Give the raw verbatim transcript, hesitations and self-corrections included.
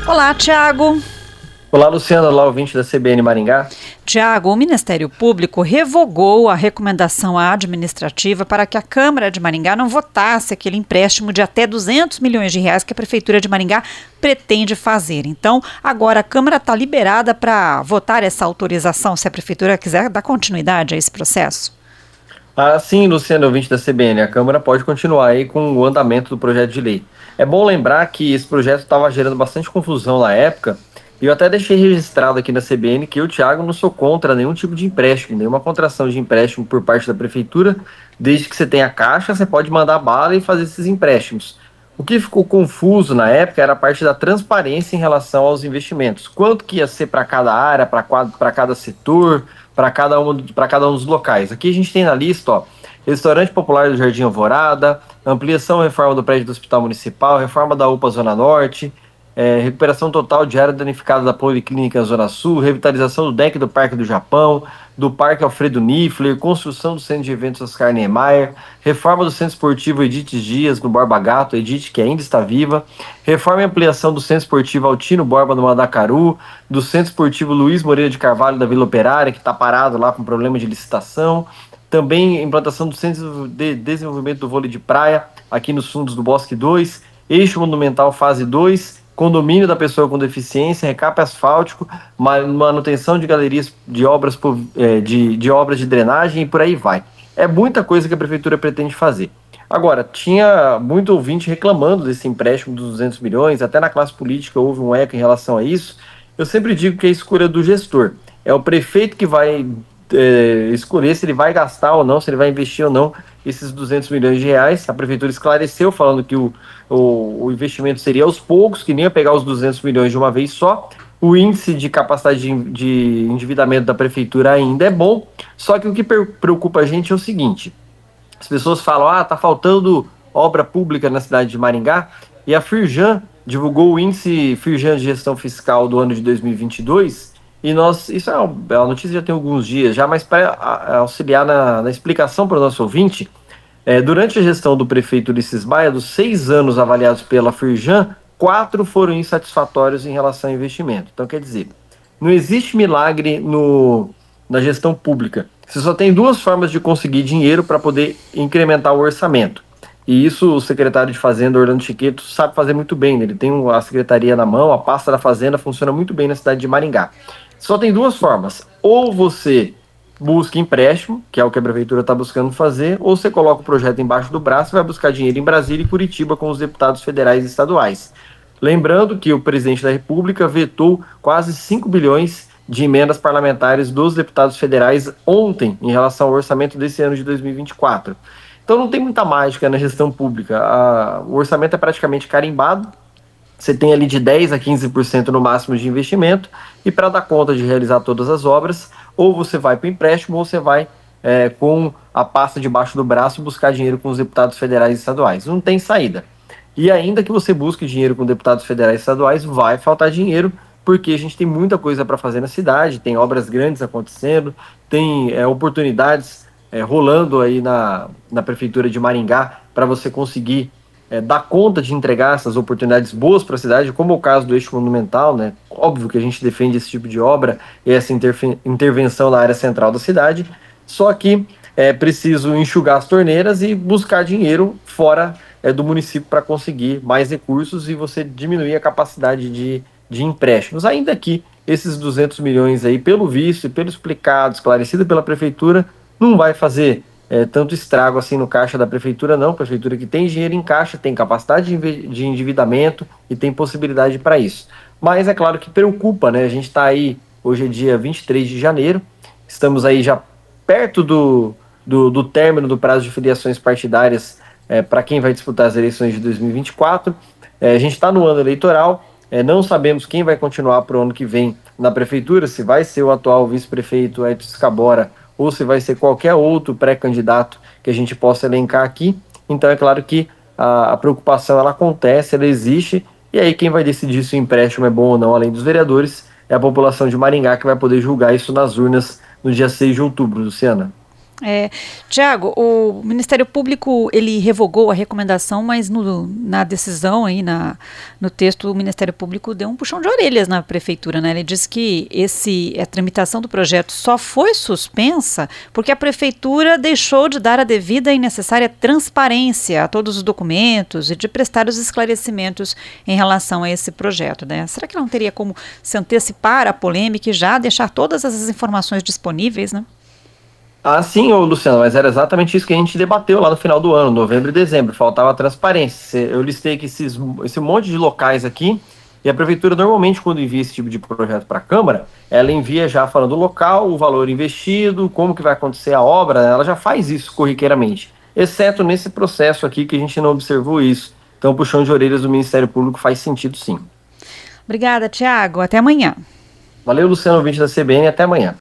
Olá, Tiago. Olá, Luciana, olá, ouvinte da C B N Maringá. Tiago, o Ministério Público revogou a recomendação administrativa para que a Câmara de Maringá não votasse aquele empréstimo de até duzentos milhões de reais que a Prefeitura de Maringá pretende fazer. Então, agora a Câmara está liberada para votar essa autorização, se a Prefeitura quiser dar continuidade a esse processo? Ah, sim, Luciana, ouvinte da C B N, a Câmara pode continuar aí com o andamento do projeto de lei. É bom lembrar que esse projeto estava gerando bastante confusão na época. E eu até deixei registrado aqui na C B N que eu, Thiago, não sou contra nenhum tipo de empréstimo, nenhuma contração de empréstimo por parte da Prefeitura. Desde que você tenha caixa, você pode mandar bala e fazer esses empréstimos. O que ficou confuso na época era a parte da transparência em relação aos investimentos. Quanto que ia ser para cada área, para cada setor, para cada, um, cada um dos locais. Aqui a gente tem na lista, ó, Restaurante Popular do Jardim Alvorada, ampliação e reforma do prédio do Hospital Municipal, reforma da U P A Zona Norte, É, recuperação total de área danificada da Policlínica Zona Sul, revitalização do deck do Parque do Japão, do Parque Alfredo Niffler, construção do Centro de Eventos Oscar Niemeyer, reforma do Centro Esportivo Edith Dias no Borba Gato, Edith que ainda está viva, reforma e ampliação do Centro Esportivo Altino Borba no Mandacaru, do Centro Esportivo Luiz Moreira de Carvalho da Vila Operária, que está parado lá com problema de licitação, também implantação do Centro de Desenvolvimento do Vôlei de Praia, aqui nos fundos do Bosque dois, Eixo Monumental Fase dois, condomínio da pessoa com deficiência, recape asfáltico, manutenção de galerias de obras, de, de obras de drenagem e por aí vai. É muita coisa que a Prefeitura pretende fazer. Agora, tinha muito ouvinte reclamando desse empréstimo dos duzentos milhões, até na classe política houve um eco em relação a isso. Eu sempre digo que é a escolha do gestor. É o prefeito que vai é, escolher se ele vai gastar ou não, se ele vai investir ou não esses duzentos milhões de reais. A Prefeitura esclareceu falando que o, o, o investimento seria aos poucos, que nem ia pegar os duzentos milhões de uma vez só. O índice de capacidade de, de endividamento da Prefeitura ainda é bom, só que o que preocupa a gente é o seguinte: as pessoas falam, ah, tá faltando obra pública na cidade de Maringá, e a Firjan divulgou o índice Firjan de gestão fiscal do ano de dois mil e vinte e dois, e nós, isso é uma, a notícia já tem alguns dias já, mas para auxiliar na, na explicação para o nosso ouvinte, é, durante a gestão do prefeito Ulisses Maia, dos seis anos avaliados pela Firjan, quatro foram insatisfatórios em relação ao investimento. Então, quer dizer, não existe milagre no, na gestão pública. Você só tem duas formas de conseguir dinheiro para poder incrementar o orçamento. E isso o secretário de Fazenda, Orlando Chiqueto, sabe fazer muito bem. Ele tem a secretaria na mão, a pasta da Fazenda funciona muito bem na cidade de Maringá. Só tem duas formas. Ou você busca empréstimo, que é o que a Prefeitura está buscando fazer, ou você coloca o projeto embaixo do braço e vai buscar dinheiro em Brasília e Curitiba com os deputados federais e estaduais. Lembrando que o presidente da República vetou quase cinco bilhões de emendas parlamentares dos deputados federais ontem em relação ao orçamento desse ano de dois mil e vinte e quatro. Então não tem muita mágica na gestão pública. A, o orçamento é praticamente carimbado. Você tem ali de dez a quinze por cento no máximo de investimento, e para dar conta de realizar todas as obras, ou você vai para o empréstimo, ou você vai é, com a pasta debaixo do braço buscar dinheiro com os deputados federais e estaduais. Não tem saída. E ainda que você busque dinheiro com deputados federais e estaduais, vai faltar dinheiro, porque a gente tem muita coisa para fazer na cidade, tem obras grandes acontecendo, tem é, oportunidades é, rolando aí na, na Prefeitura de Maringá para você conseguir É, dar conta de entregar essas oportunidades boas para a cidade, como é o caso do Eixo Monumental, né? Óbvio que a gente defende esse tipo de obra e essa interfe- intervenção na área central da cidade, só que é preciso enxugar as torneiras e buscar dinheiro fora é, do município para conseguir mais recursos e você diminuir a capacidade de, de empréstimos. Ainda que esses duzentos milhões aí, pelo visto e pelo explicado, esclarecido pela Prefeitura, não vai fazer É, tanto estrago assim no caixa da Prefeitura, não. A Prefeitura que tem dinheiro em caixa, tem capacidade de, de endividamento e tem possibilidade para isso. Mas é claro que preocupa, né? A gente está aí, hoje é dia vinte e três de janeiro, estamos aí já perto do, do, do término do prazo de filiações partidárias é, para quem vai disputar as eleições de dois mil e vinte e quatro. É, a gente está no ano eleitoral, é, não sabemos quem vai continuar para o ano que vem na Prefeitura, se vai ser o atual vice-prefeito Edson Scabora ou se vai ser qualquer outro pré-candidato que a gente possa elencar aqui. Então é claro que a, a preocupação ela acontece, ela existe, e aí quem vai decidir se o empréstimo é bom ou não, além dos vereadores, é a população de Maringá que vai poder julgar isso nas urnas no dia seis de outubro, Luciana. É, Tiago, o Ministério Público ele revogou a recomendação, mas no, na decisão aí, na, no texto, o Ministério Público deu um puxão de orelhas na Prefeitura, né? Ele disse que esse, a tramitação do projeto só foi suspensa porque a Prefeitura deixou de dar a devida e necessária transparência a todos os documentos e de prestar os esclarecimentos em relação a esse projeto, né? Será que não teria como se antecipar a polêmica e já deixar todas essas informações disponíveis, né? Ah, sim, ô Luciano, mas era exatamente isso que a gente debateu lá no final do ano, novembro e dezembro, faltava transparência. Eu listei aqui esses, esse monte de locais aqui, e a Prefeitura normalmente, quando envia esse tipo de projeto para a Câmara, ela envia já falando o local, o valor investido, como que vai acontecer a obra, ela já faz isso corriqueiramente, exceto nesse processo aqui que a gente não observou isso. Então, o puxão de orelhas do Ministério Público faz sentido sim. Obrigada, Tiago. Até amanhã. Valeu, Luciano, ouvinte da C B N, até amanhã.